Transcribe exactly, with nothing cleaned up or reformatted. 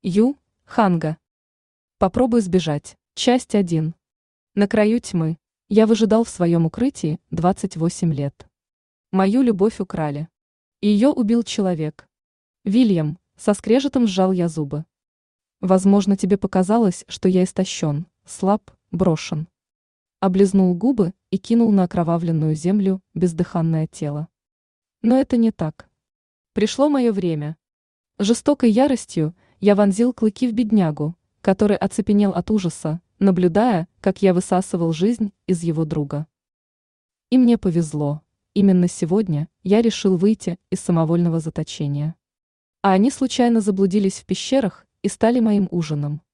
Ю, Ханга. Попробуй сбежать. Часть один. На краю тьмы. Я выжидал в своем укрытии двадцать восемь лет. Мою любовь украли. Ее убил человек. Вильям, со скрежетом сжал я зубы. Возможно, тебе показалось, что я истощен, слаб, брошен. Облизнул губы и кинул на окровавленную землю бездыханное тело. Но это не так. Пришло мое время. Жестокой яростью я вонзил клыки в беднягу, который оцепенел от ужаса, наблюдая, как я высасывал жизнь из его друга. И мне повезло. Именно сегодня я решил выйти из самовольного заточения. А они случайно заблудились в пещерах и стали моим ужином.